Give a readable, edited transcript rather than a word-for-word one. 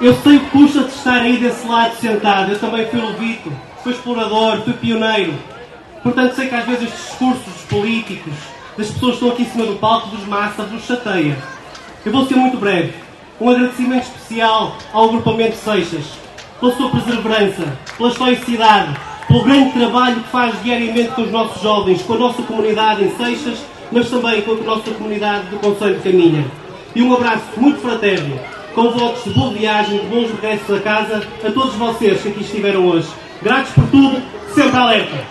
Eu sei o que custa de estar aí desse lado sentado. Eu também fui levito, fui explorador, fui pioneiro. Portanto, sei que às vezes estes discursos dos políticos, das pessoas que estão aqui em cima do palco, dos massas, vos chateia. Eu vou ser muito breve. Um agradecimento especial ao agrupamento Seixas, pela sua perseverança, pela estoicidade, pelo grande trabalho que faz diariamente com os nossos jovens, com a nossa comunidade em Seixas, mas também com a nossa comunidade do Concelho de Caminha. E um abraço muito fraterno, com votos de boa viagem, de bons regressos a casa, a todos vocês que aqui estiveram hoje. Gratos por tudo, sempre alerta!